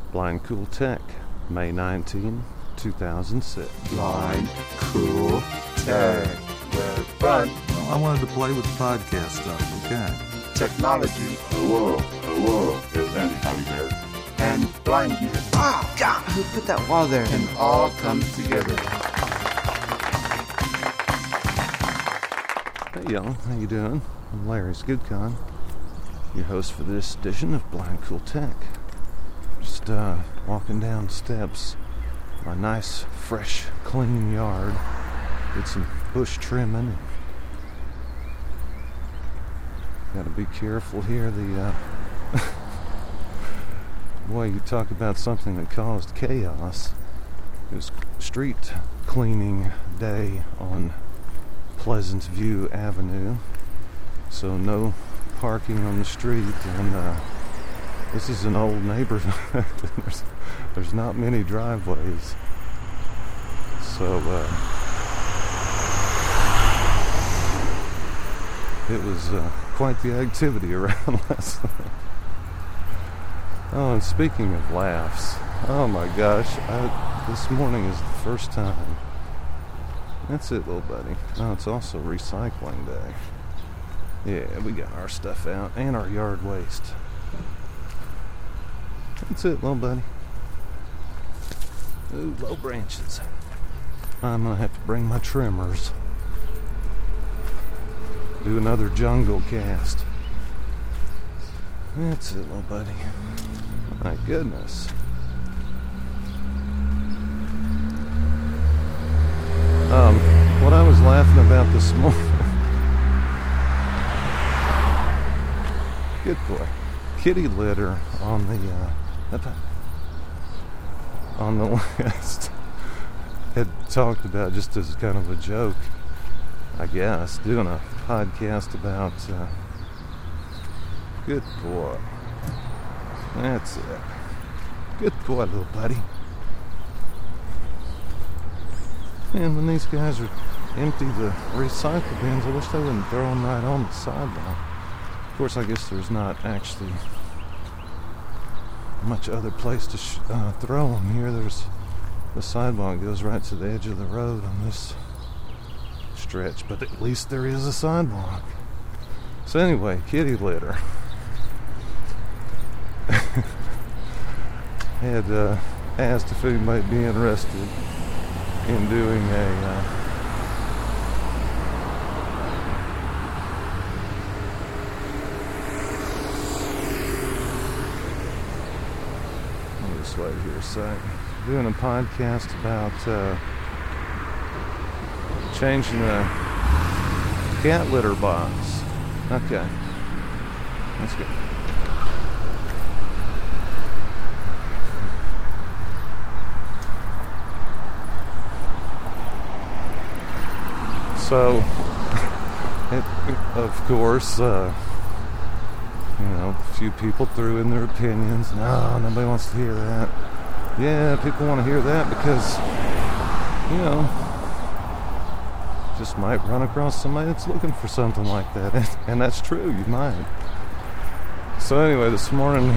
Blind Cool Tech, May 19, 2006. Blind Cool Tech, where fun. I wanted to play with the podcast stuff, okay? Technology, hello, is anybody there? And blindness. Oh, God, who put that wall there? And all come together. Hey y'all, how you doing? I'm Larry Skidcon, your host for this edition of Blind Cool Tech. Just walking down steps, my nice, fresh, clean yard. Did some bush trimming. Gotta be careful here. Boy, you talk about something that caused chaos. It was street cleaning day on Pleasant View Avenue, so no parking on the street, and this is an old neighborhood. there's not many driveways, so it was quite the activity around last night. Oh, and speaking of laughs, oh my gosh, this morning is the first time. That's it, little buddy. Oh, it's also recycling day. Yeah, we got our stuff out and our yard waste. That's it, little buddy. Ooh, low branches. I'm gonna have to bring my trimmers. Do another jungle cast. That's it, little buddy. My goodness. What I was laughing about this morning. Good boy. Kitty litter on the list. Had talked about, just as kind of a joke, I guess, doing a podcast about good boy. That's it. Good boy, little buddy. And when these guys are empty the recycle bins, I wish they wouldn't throw them right on the sidewalk. Of course, I guess there's not actually much other place to throw them here. There's the sidewalk goes right to the edge of the road on this stretch, but at least there is a sidewalk. So anyway, kitty litter. Had asked if anybody would be interested in doing a let me just wait here a sec. Doing a podcast about changing the cat litter box. Okay, that's good. So, of course, a few people threw in their opinions. No, nobody wants to hear that. Yeah, people want to hear that because, just might run across somebody that's looking for something like that. And that's true, you might. So anyway, this morning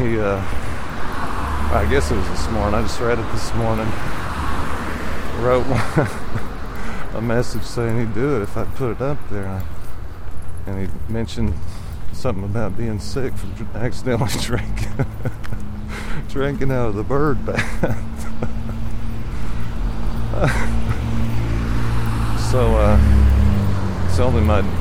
I guess it was this morning, I just read it this morning, wrote a message saying he'd do it if I'd put it up there. And he mentioned something about being sick from accidentally drinking out of the bird bath. So told him I'd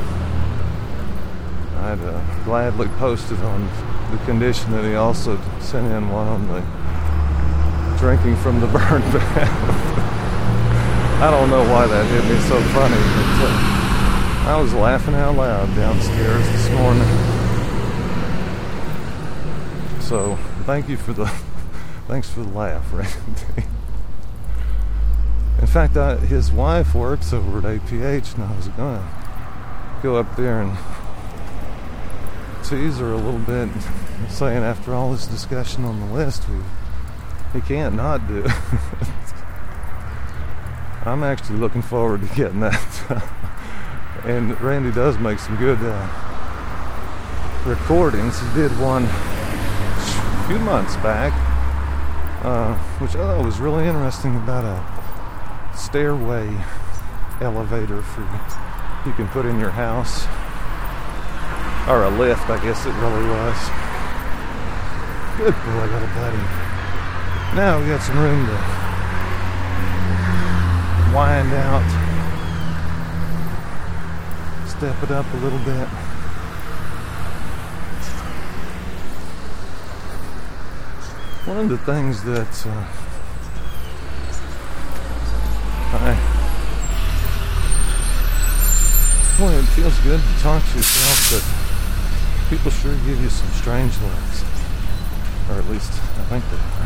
gladly post it on the condition that he also sent in one on the drinking from the bird bath. I don't know why that hit me so funny, but I was laughing out loud downstairs this morning. So, thanks for the laugh, Randy. In fact, his wife works over at APH, and I was going to go up there and tease her a little bit, saying after all this discussion on the list, we can't not do it. I'm actually looking forward to getting that. And Randy does make some good recordings. He did one a few months back which I thought was really interesting about a stairway elevator you can put in your house, or a lift, I guess it really was. Good boy, little buddy. Now we got some room to wind out, step it up a little bit. One of the things that well, it feels good to talk to yourself, but people sure give you some strange looks. Or at least, I think they are.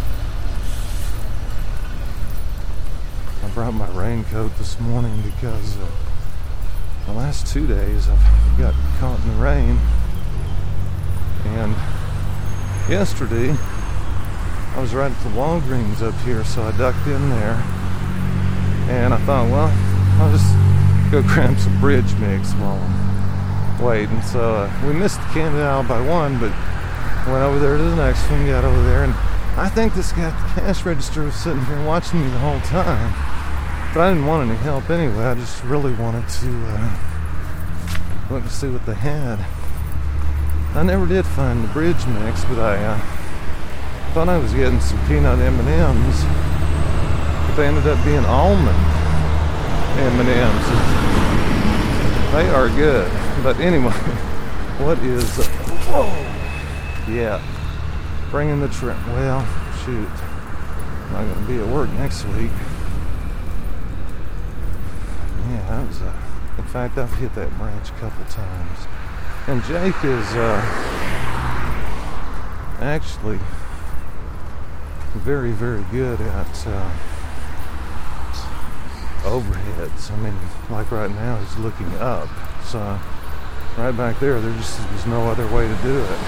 I brought my raincoat this morning because the last 2 days I've got caught in the rain. And yesterday, I was right at the Walgreens up here, so I ducked in there. And I thought, well, I'll just go grab some bridge mix while I'm waiting. So we missed the Candy aisle by one, but went over there to the next one, got over there, and I think this guy at the cash register was sitting here watching me the whole time. But I didn't want any help anyway. I just really wanted to look to see what they had. I never did find the bridge mix, but I thought I was getting some peanut M&Ms, but they ended up being almond M&Ms. They are good. But anyway, what is... yeah, bringing the trip. Well, shoot. I'm not going to be at work next week. Yeah, that was in fact, I've hit that branch a couple times. And Jake is actually very, very good at overheads. I mean, like right now, he's looking up. So right back there just was no other way to do it.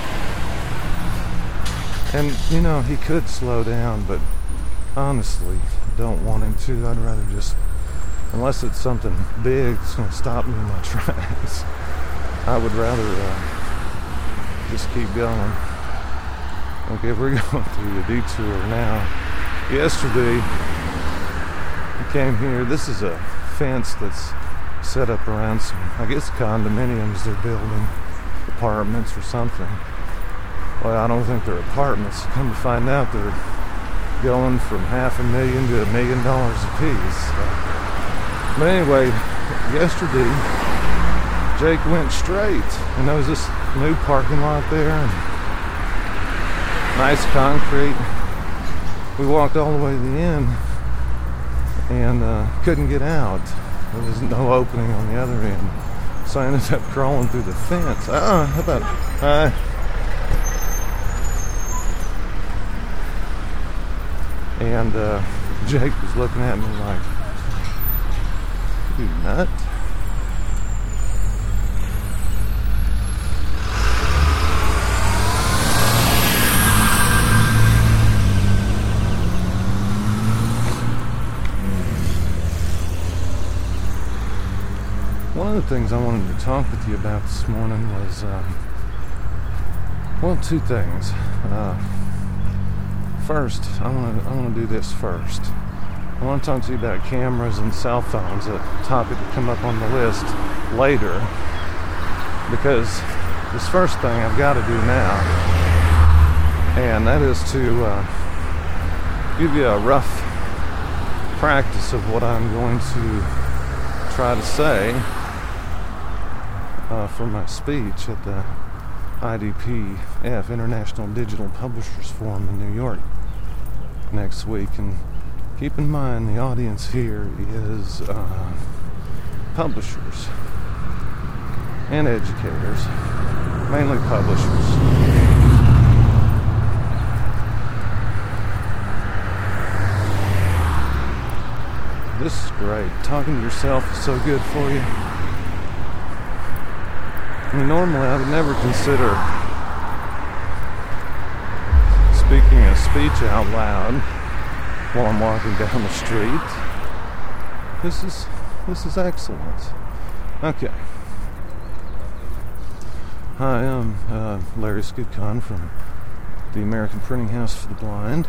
And, you know, he could slow down, but honestly, don't want him to. I'd rather just, unless it's something big that's going to stop me in my tracks, I would rather just keep going. Okay, we're going through the detour now. Yesterday, we came here. This is a fence that's set up around some, I guess, condominiums they're building, apartments or something. Well, I don't think they're apartments. Come to find out, they're going from $500,000 to $1 million a piece. But anyway, yesterday, Jake went straight, and there was this new parking lot there, and nice concrete. We walked all the way to the end, and couldn't get out. There was no opening on the other end, so I ended up crawling through the fence. How about... And Jake was looking at me like, you nut? One of the things I wanted to talk with you about this morning was, well, two things. First, I want to do this first. I want to talk to you about cameras and cell phones, a topic to come up on the list later, because this first thing I've got to do now, and that is to give you a rough practice of what I'm going to try to say for my speech at the IDPF, International Digital Publishers Forum in New York next week. And keep in mind, the audience here is publishers and educators, mainly publishers. This is great. Talking to yourself is so good for you. I mean, normally I would never consider speaking a speech out loud while I'm walking down the street. This is excellent. Okay. Hi, I'm Larry Skutcon from the American Printing House for the Blind.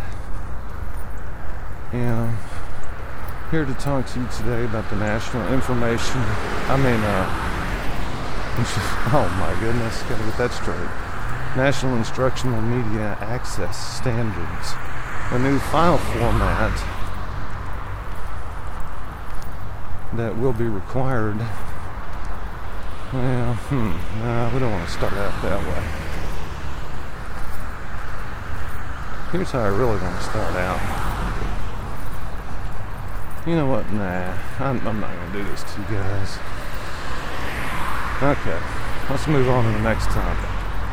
And I'm here to talk to you today about the National Information, oh my goodness, gotta get that straight. National Instructional Media Access Standards, a new file format that will be required. Well, no, we don't want to start out that way. Here's how I really want to start out. You know what? Nah, I'm not going to do this to you guys. Okay, let's move on to the next topic.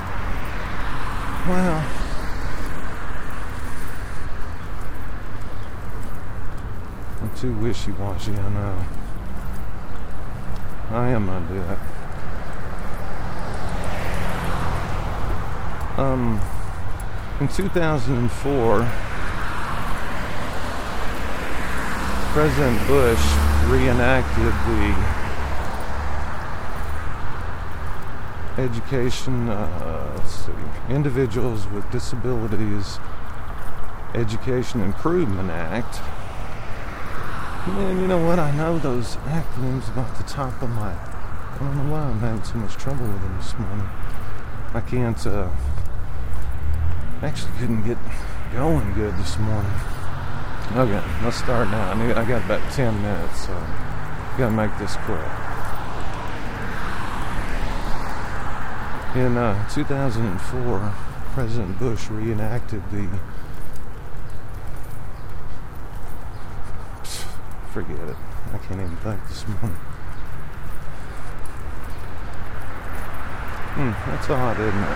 Well, I'm too wishy-washy, I know. I am going to do it. In 2004, President Bush reenacted the Individuals with Disabilities Education Improvement Act. Man, you know what? I know those acronyms about the top of my... I don't know why I'm having so much trouble with them this morning. I can't, actually couldn't get going good this morning. Okay, let's start now. I got about 10 minutes, so gotta make this quick. In 2004, President Bush reenacted the... Forget it. I can't even think this morning. That's odd, isn't it?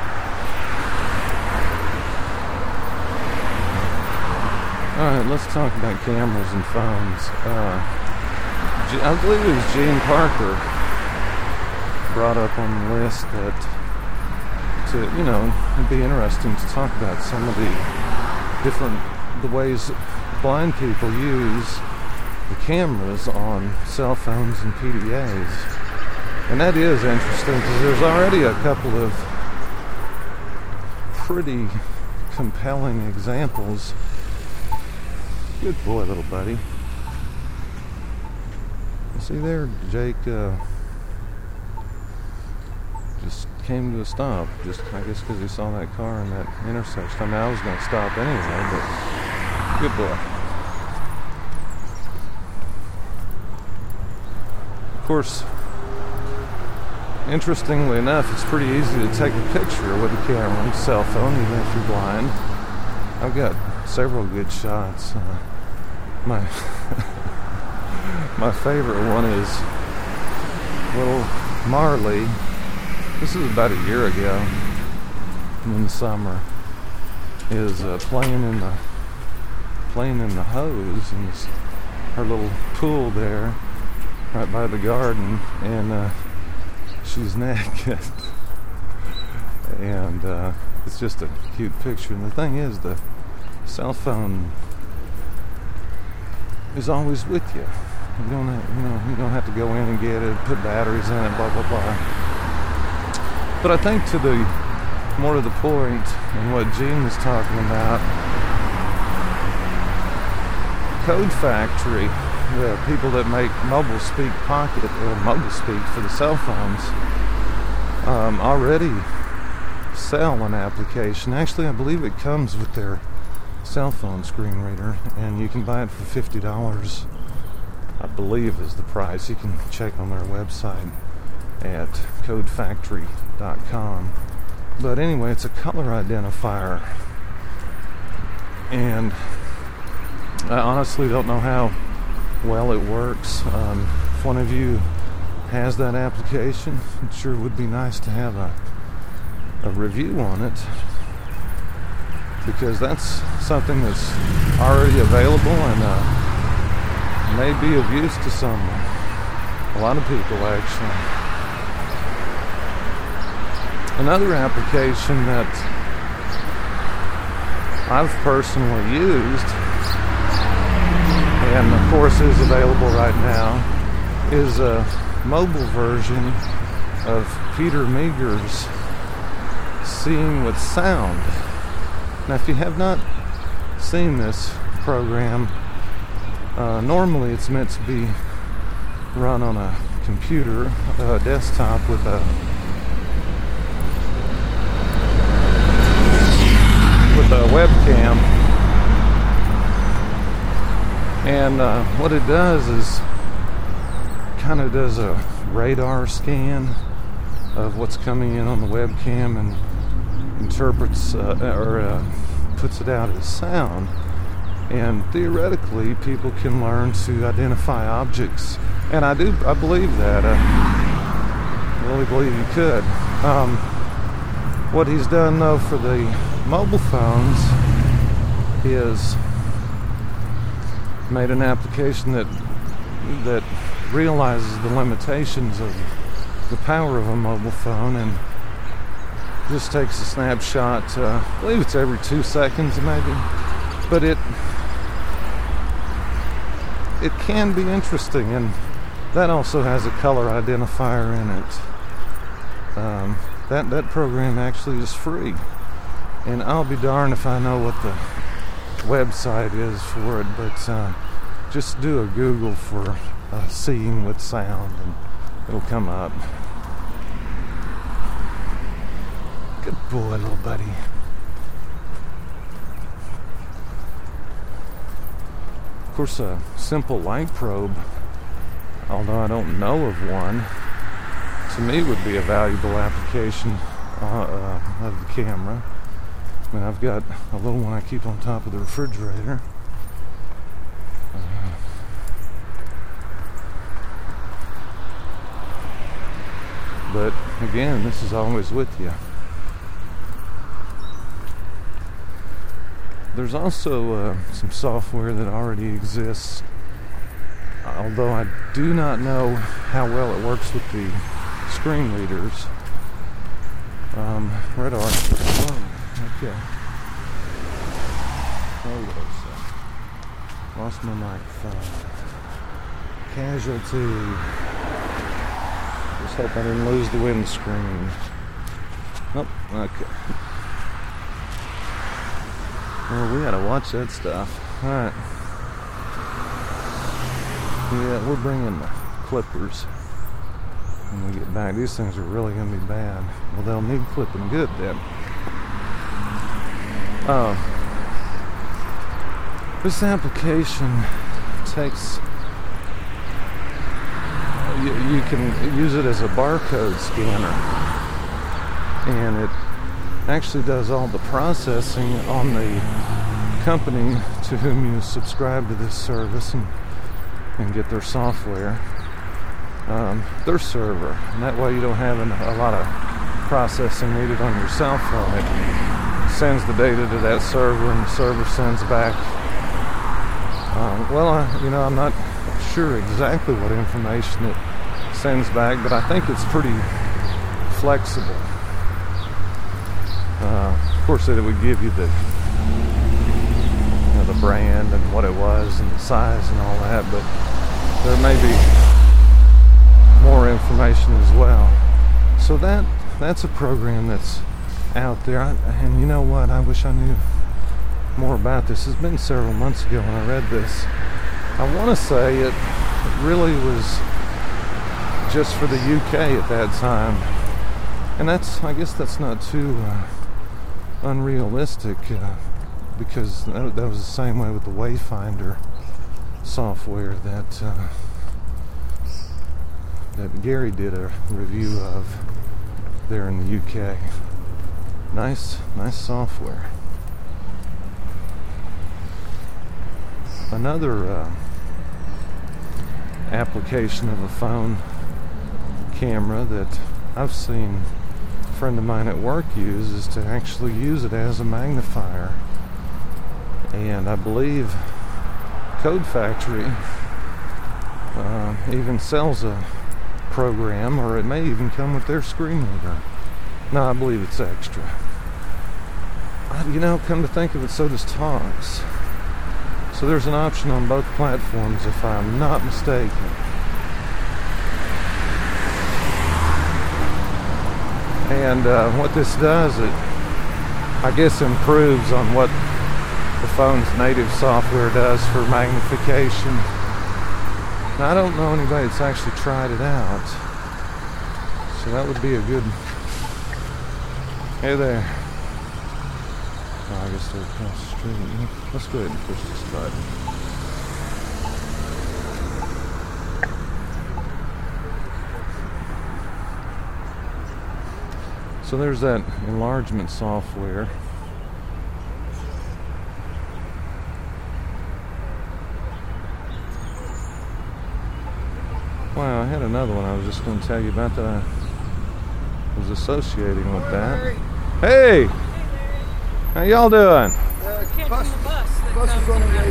Alright, let's talk about cameras and phones. I believe it was Gene Parker brought up on the list that it'd be interesting to talk about some of the ways blind people use the cameras on cell phones and PDAs. And that is interesting because there's already a couple of pretty compelling examples. Good boy, little buddy. You see there, Jake just came to a stop. I guess because he saw that car in that intersection. I mean, I was going to stop anyway, but good boy. Of course, interestingly enough, it's pretty easy to take a picture with a camera and cell phone, even if you're blind. I've got several good shots. My favorite one is little Marley. This is about a year ago in the summer. Is playing in the hose in her little pool there, right by the garden, and she's naked. And it's just a cute picture. And the thing is, the cell phone is always with you. You don't have to go in and get it, put batteries in it, blah blah blah. But I think more to the point, and what Gene was talking about, Code Factory, the people that make Mobile Speak Pocket or Mobile Speak for the cell phones, already sell an application. Actually, I believe it comes with their cell phone screen reader, and you can buy it for $50, I believe is the price. You can check on their website at codefactory.com. But anyway, it's a color identifier, and I honestly don't know how well it works. If one of you has that application, it sure would be nice to have a review on it, because that's something that's already available and may be of use to someone. A lot of people, actually. Another application that I've personally used, and of course is available right now, is a mobile version of Peter Meager's Seeing with Sound. Now, if you have not seen this program, normally it's meant to be run on a computer, desktop with a webcam. And what it does is kind of does a radar scan of what's coming in on the webcam and interprets or puts it out as sound. And theoretically, people can learn to identify objects. And I believe that. I really believe you could. What he's done, though, for the mobile phones is made an application that realizes the limitations of the power of a mobile phone and just takes a snapshot. I believe it's every 2 seconds, maybe. But it can be interesting, and that also has a color identifier in it. That program actually is free, and I'll be darned if I know what the website is for it, but just do a Google for seeing with sound and it'll come up. Good boy, little buddy. Of course, a simple light probe, although I don't know of one, to me would be a valuable application of the camera. I mean, I've got a little one I keep on top of the refrigerator. But again, this is always with you. There's also some software that already exists, although I do not know how well it works with the screen readers. Radar. Okay. Lost my microphone. Casualty. Just hope I didn't lose the windscreen. Nope. Okay. Well, we gotta watch that stuff. Alright. Yeah, we're bringing the clippers when we get back. These things are really gonna be bad. Well, they'll need clipping good then. This application takes, you can use it as a barcode scanner, and it actually does all the processing on the company to whom you subscribe to this service and get their software, their server, and that way you don't have a lot of processing needed on your cell phone. It sends the data to that server, and the server sends back I'm not sure exactly what information it sends back, but I think it's pretty flexible. Of course, it would give you the brand and what it was and the size and all that, but there may be more information as well. So that's a program that's out there. And you know what? I wish I knew more about this. It's been several months ago when I read this. I want to say it really was just for the UK at that time, and I guess that's not too unrealistic, because that was the same way with the Wayfinder software that Gary did a review of there in the UK. Nice software. Another application of a phone camera that I've seen a friend of mine at work use is to actually use it as a magnifier. And I believe Code Factory even sells a program, or it may even come with their screen reader. No, I believe it's extra. Come to think of it, so does Tonks. So there's an option on both platforms, if I'm not mistaken. And what this does, I guess, improves on what the phone's native software does for magnification. Now, I don't know anybody that's actually tried it out, so that would be a good... Hey there. Oh, I guess they're across the street. Let's go ahead and push this button. So there's that enlargement software. Wow, I had another one I was just going to tell you about that I was associating with that. Hey! How y'all doing? Bus is running late.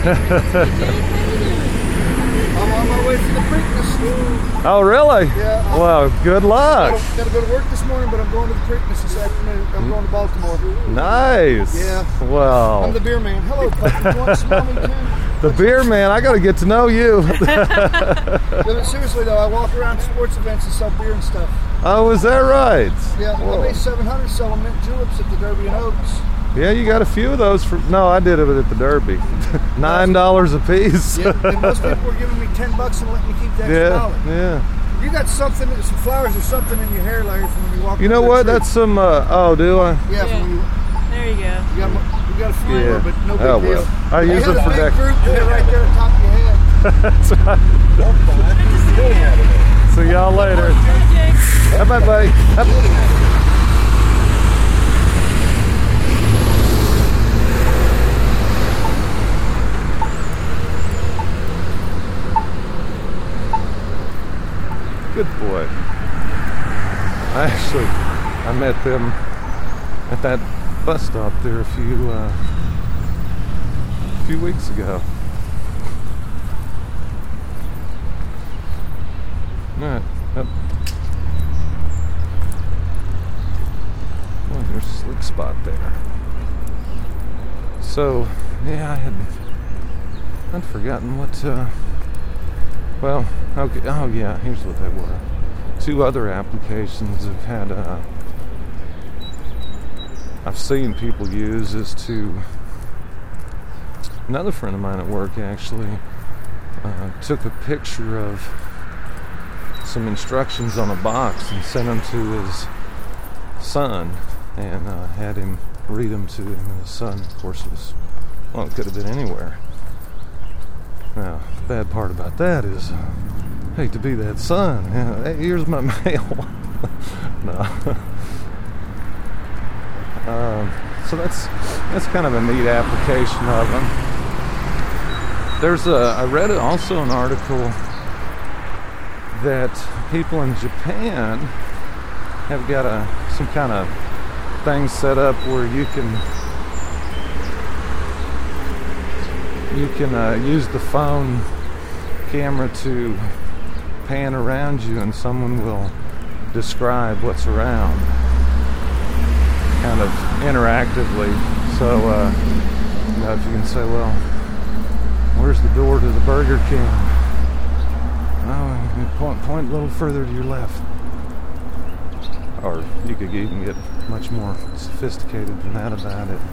I'm on my way to the Preakness. Oh, really? Yeah. Well, good luck. Got to go to work this morning, but I'm going to the Preakness this afternoon. I'm going to Baltimore. Nice. Yeah. Well. I'm the beer man. Hello, puppy. You want to smell me, Tim? The beer man, I got to get to know you. But seriously, though, I walk around sports events and sell beer and stuff. Oh, is that right? Yeah. Whoa. I made 700 selling mint juleps at the Derby and Oaks. Yeah, you got a few of those. No, I did it at the Derby. $9 a piece. Yeah, and most people were giving me $10 and letting me keep the extra dollar. Yeah. You got something, some flowers or something in your hair, Larry, from when you walk. You know what? That's some. Oh, do I? Yeah. From when you, there you go. You got a few, Yeah. but no big deal. I use it for that group right there at the top of your head. See y'all later. Bye bye. Good boy. I met them at that bus stop there a few weeks ago. Alright, yep. Well, there's a slick spot there. So, yeah, I'd forgotten what, well, okay, oh yeah, here's what they were. 2 other applications have had, I've seen people use is to, another friend of mine at work actually took a picture of some instructions on a box and sent them to his son and had him read them to him, and his son, of course, was, well, it could have been anywhere. Now, the bad part about that is, I hate to be that son. Yeah, hey, here's my mail. No. So that's kind of a neat application of them. I read also an article that people in Japan have got some kind of thing set up where you can use the phone camera to pan around you and someone will describe what's around kind of interactively. So if you can say, well, where's the door to the Burger King? Oh, you point a little further to your left. Or you could even get much more sophisticated than that about it.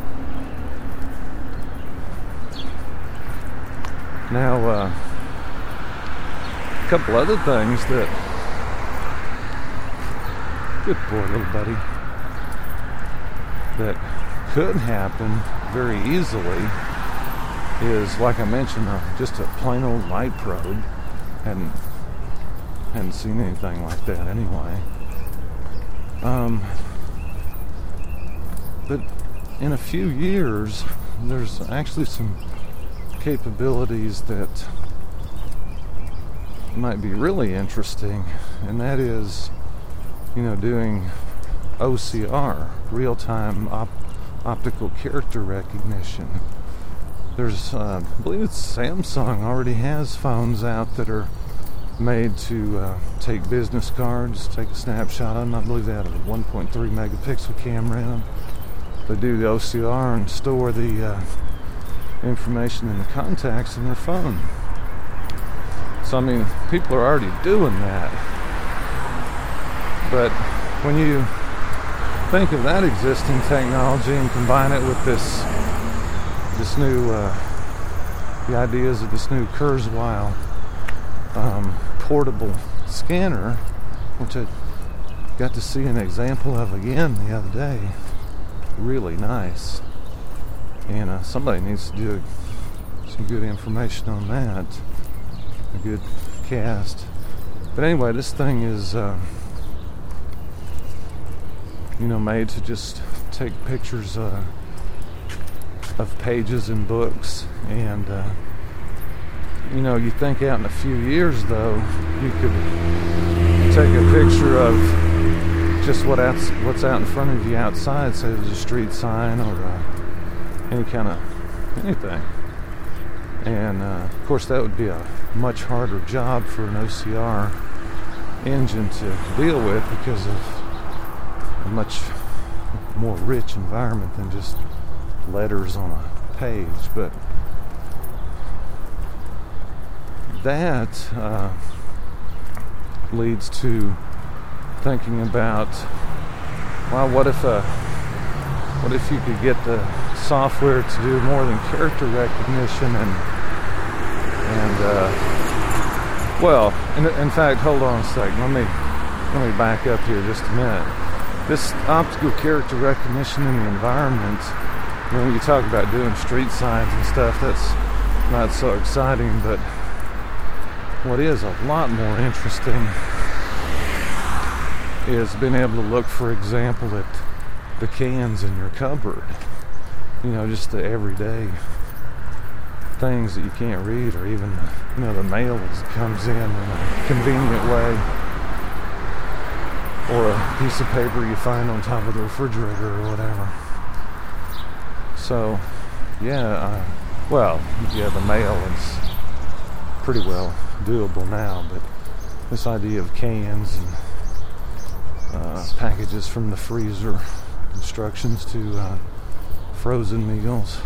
Now, a couple other things that, good boy, little buddy, that could happen very easily is, like I mentioned, just a plain old light probe. Hadn't seen anything like that anyway. But in a few years, there's actually some capabilities that might be really interesting, and that is, doing OCR, real-time optical character recognition. There's, I believe it's Samsung already has phones out that are made to take business cards, take a snapshot of them. I believe they have a 1.3 megapixel camera in them. They do the OCR and store the information in the contacts in their phone. So, I mean, people are already doing that. But when you think of that existing technology and combine it with this new, the ideas of this new Kurzweil portable scanner, which I got to see an example of again the other day. Really nice. And somebody needs to do some good information on that. A good cast. But anyway, this thing is, made to just take pictures of pages in books. And, you think out in a few years, though, you could take a picture of just what's out in front of you outside, say there's a street sign or any kind of anything. And of course that would be a much harder job for an OCR engine to deal with because of a much more rich environment than just letters on a page. But that leads to thinking about, well, what if you could get the software to do more than character recognition in fact, hold on a second. Let me back up here just a minute. This optical character recognition in the environment, when you talk about doing street signs and stuff, that's not so exciting, but what is a lot more interesting is being able to look, for example, at the cans in your cupboard. Just the everyday things that you can't read, or even the mail that comes in a convenient way, or a piece of paper you find on top of the refrigerator or whatever. So the mail is pretty well doable now, but this idea of cans and packages from the freezer, instructions to frozen meals,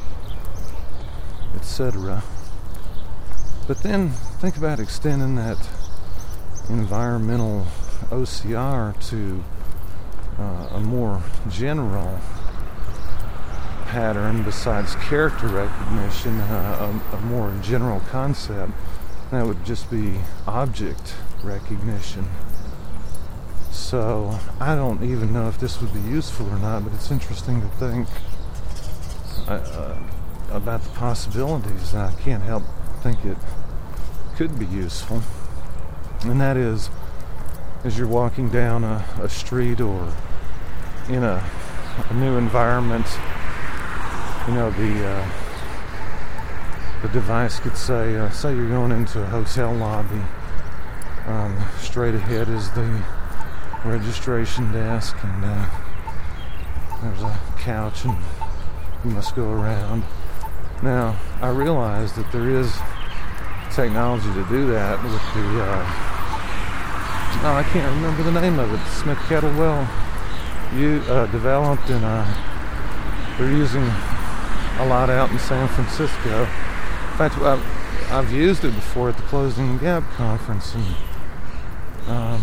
etc. But then think about extending that environmental OCR to a more general pattern besides character recognition, a more general concept. That would just be object recognition. So I don't even know if this would be useful or not, but it's interesting to think about the possibilities. I can't help think it could be useful. And that is, as you're walking down a street or in a new environment, the device could say you're going into a hotel lobby. Straight ahead is the registration desk, and there's a couch, and you must go around. Now, I realize that there is technology to do that with the I can't remember the name of it. Smith Kettlewell developed, and they're using a lot out in San Francisco. In fact, I've used it before at the Closing the Gap conference, and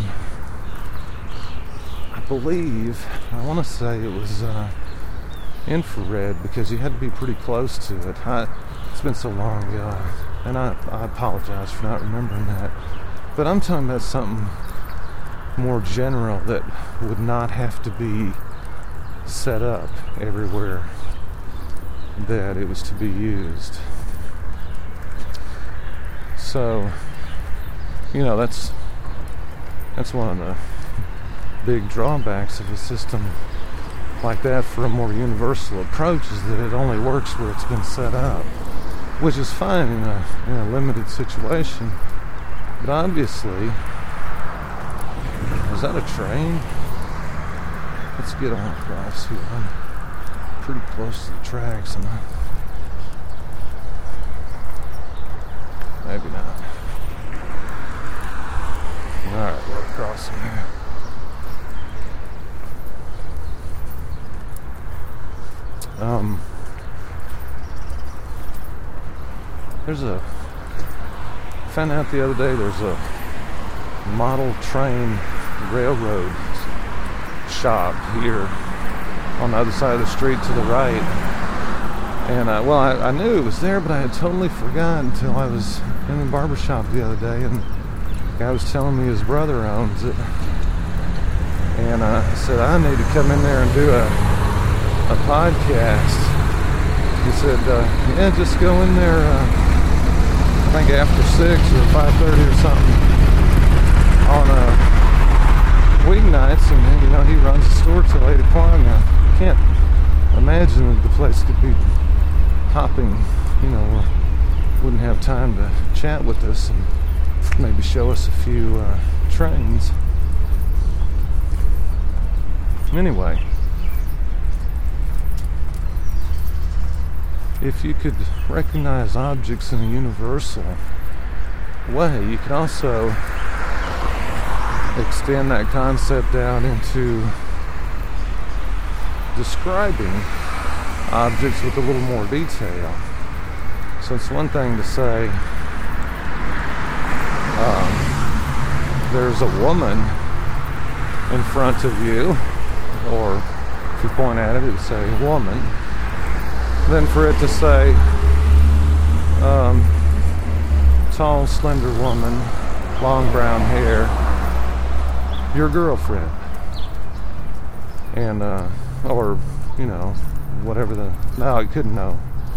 I want to say it was infrared, because you had to be pretty close to it. It's been so long ago, and I apologize for not remembering that. But I'm talking about something more general that would not have to be set up everywhere that it was to be used. So, that's one of the big drawbacks of a system like that for a more universal approach, is that it only works where it's been set up, which is fine in a limited situation. But obviously, is that a train? Let's get on across here. I'm pretty close to the tracks, and maybe not. Alright, we're crossing here. Found out the other day there's a model train railroad shop here on the other side of the street to the right. And I knew it was there, but I had totally forgot until I was in the barbershop the other day, and the guy was telling me his brother owns it. And I said, I need to come in there and do a podcast. He said, yeah, just go in there, I think after 6 or 5:30 or something on weeknights, and then, he runs the store till 8 o'clock. Now, I can't imagine that the place could be hopping, wouldn't have time to chat with us and maybe show us a few trains. Anyway, if you could recognize objects in a universal way, you could also extend that concept out into describing objects with a little more detail. So it's one thing to say there's a woman in front of you, or if you point at it, it'd say woman. Then for it to say tall, slender woman, long brown hair, your girlfriend. And or whatever I couldn't know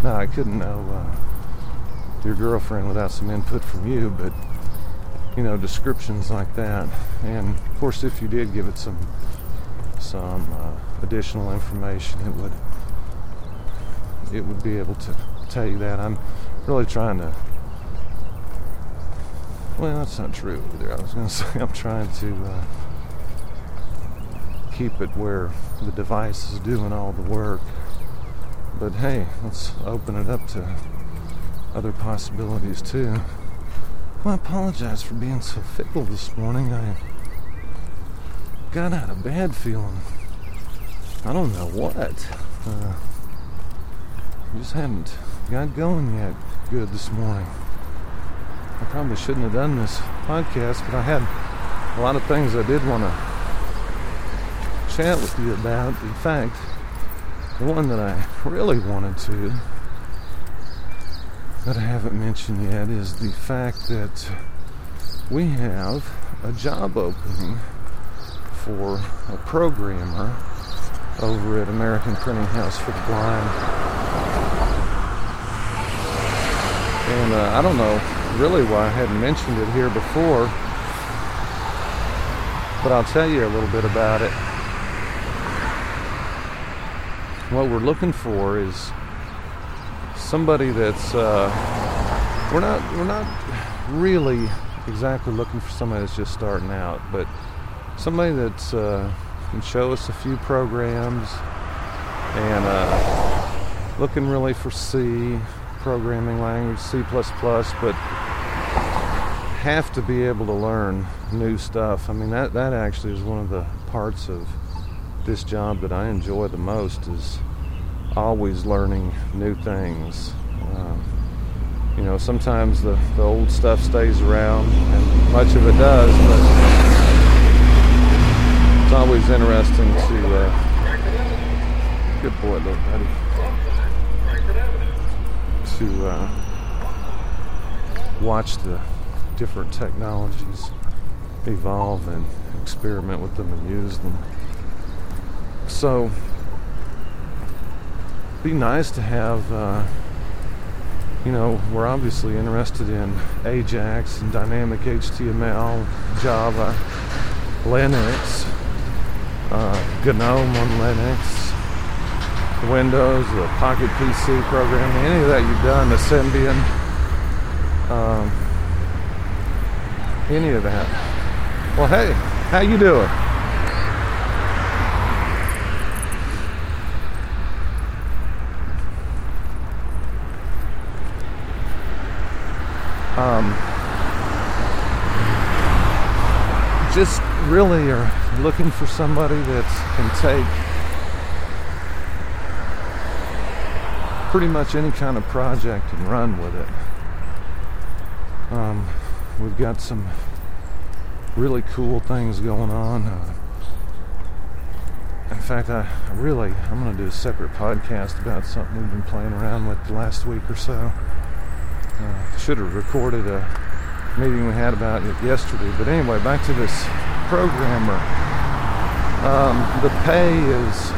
your girlfriend without some input from you, but descriptions like that. And of course, if you did give it some additional information, it would be able to tell you that. I'm really trying to, well, that's not true either. I was going to say I'm trying to keep it where the device is doing all the work. But hey, let's open it up to other possibilities too. Well, I apologize for being so fickle this morning. I got out of bed feeling, I don't know what. Just hadn't got going yet good this morning. I probably shouldn't have done this podcast, but I had a lot of things I did want to chat with you about. In fact, the one that I really wanted to, that I haven't mentioned yet, is the fact that we have a job opening for a programmer over at American Printing House for the Blind. And I don't know really why I hadn't mentioned it here before, but I'll tell you a little bit about it. What we're looking for is somebody that's we're not really exactly looking for somebody that's just starting out, but somebody that's can show us a few programs, and looking really for C programming language, C++, but have to be able to learn new stuff. I mean, that actually is one of the parts of this job that I enjoy the most, is always learning new things. Sometimes the old stuff stays around, and much of it does, but it's always interesting to good boy, little buddy, to watch the different technologies evolve and experiment with them and use them. So be nice to have we're obviously interested in Ajax and dynamic HTML, Java, Linux, GNOME on Linux, Windows, the Pocket PC programming, any of that you've done, the Symbian, any of that. Well, hey, how you doing? Just really are looking for somebody that can take pretty much any kind of project and run with it. We've got some really cool things going on. In fact, I'm going to do a separate podcast about something we've been playing around with the last week or so. Should have recorded a meeting we had about it yesterday. But anyway, back to this programmer. The pay is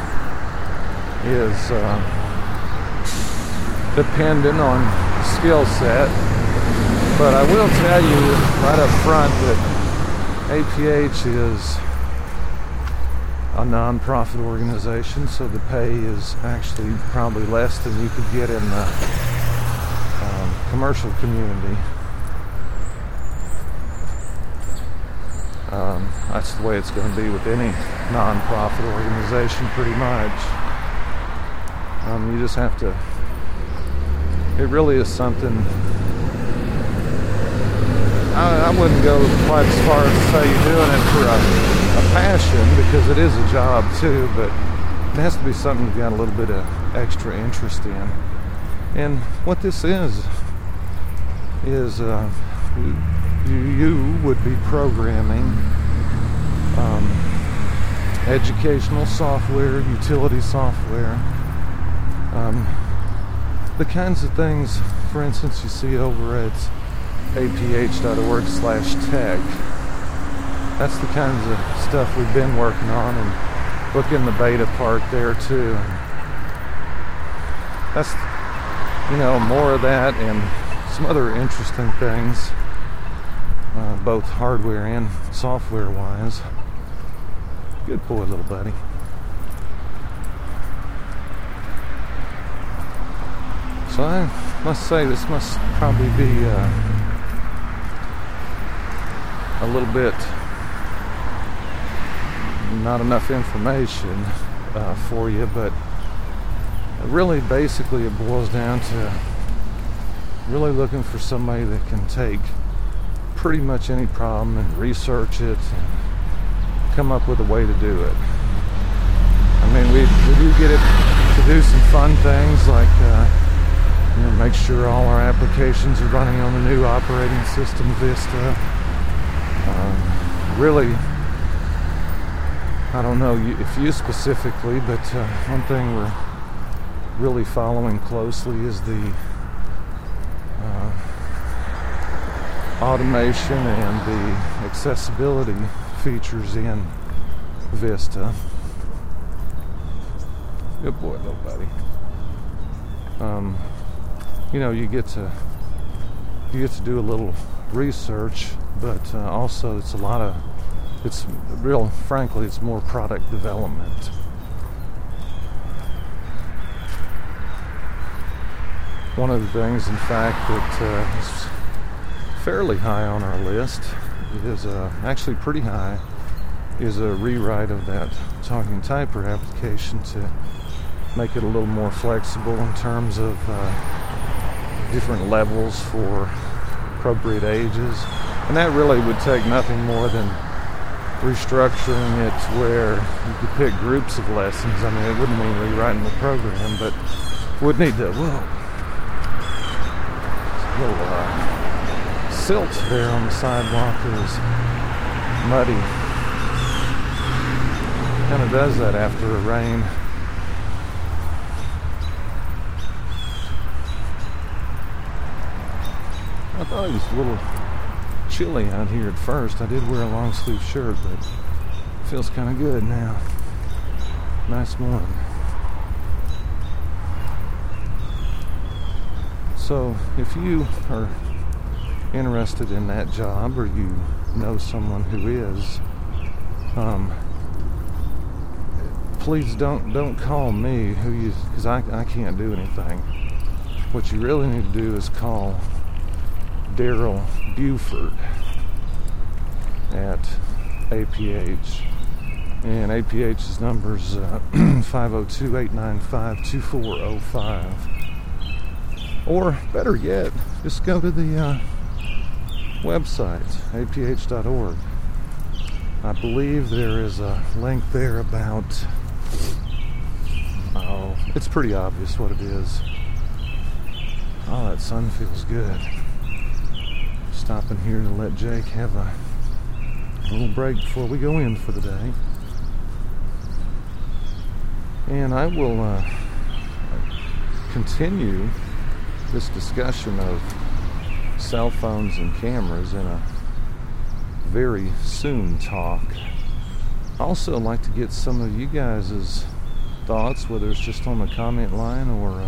dependent on skill set. But I will tell you right up front that APH is a non-profit organization, so the pay is actually probably less than you could get in the commercial community. That's the way it's going to be with any non-profit organization, pretty much. You just have to. It really is something. I wouldn't go quite as far as to say you're doing it for a passion, because it is a job too, but it has to be something you've got a little bit of extra interest in. And what this is you would be programming educational software, utility software, the kinds of things, for instance, you see over at aph.org/tech. That's the kinds of stuff we've been working on, and look in the beta part there too. That's, more of that and some other interesting things, both hardware and software wise. Good boy, little buddy. So I must say this must probably be a little bit not enough information for you, but really basically it boils down to really looking for somebody that can take pretty much any problem and research it and come up with a way to do it. I mean, we do get it to do some fun things like make sure all our applications are running on the new operating system, Vista. Really, I don't know if you specifically, but one thing we're really following closely is the automation and the accessibility features in Vista. Good boy, little buddy. You get to do a little research, but also frankly, it's more product development. One of the things, in fact, that is fairly high on our list, is actually pretty high, is a rewrite of that Talking Typer application to make it a little more flexible in terms of different levels for appropriate ages. And that really would take nothing more than restructuring it where you could pick groups of lessons. I mean, it wouldn't mean rewriting the program, but would need to, little silt there on the sidewalk is muddy. Kind of does that after a rain. I thought it was a little chilly out here at first. I did wear a long sleeve shirt, but it feels kind of good now. Nice morning. So if you are interested in that job, or you know someone who is, please don't call me, because I can't do anything. What you really need to do is call Daryl Buford at APH, and APH's number's 502-895-2405, or better yet, just go to the website, aph.org. I believe there is a link there about, it's pretty obvious what it is. Oh, that sun feels good. Stopping here to let Jake have a little break before we go in for the day. And I will continue this discussion of cell phones and cameras in a very soon talk. I also like to get some of you guys' thoughts, whether it's just on the comment line or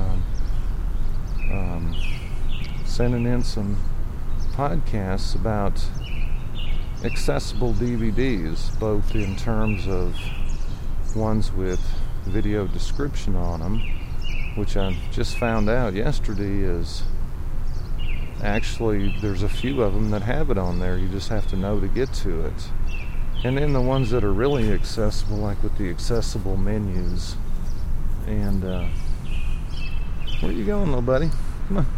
sending in some podcasts about accessible DVDs, both in terms of ones with video description on them, which I just found out yesterday is actually there's a few of them that have it on there. You just have to know to get to it. And then the ones that are really accessible, like with the accessible menus. And where you going, little buddy? Come on.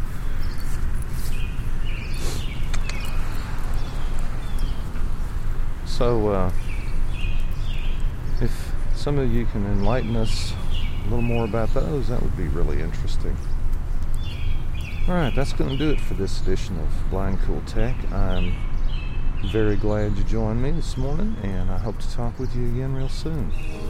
So if some of you can enlighten us a little more about those, that would be really interesting. Alright, that's going to do it for this edition of Blind Cool Tech. I'm very glad you joined me this morning, and I hope to talk with you again real soon.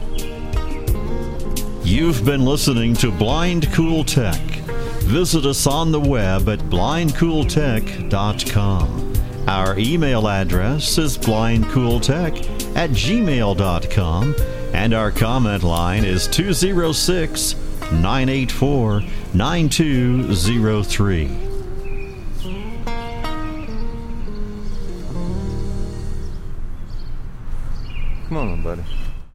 You've been listening to Blind Cool Tech. Visit us on the web at blindcooltech.com. Our email address is blindcooltech@gmail.com, and our comment line is 206-984-9203. Come on, buddy.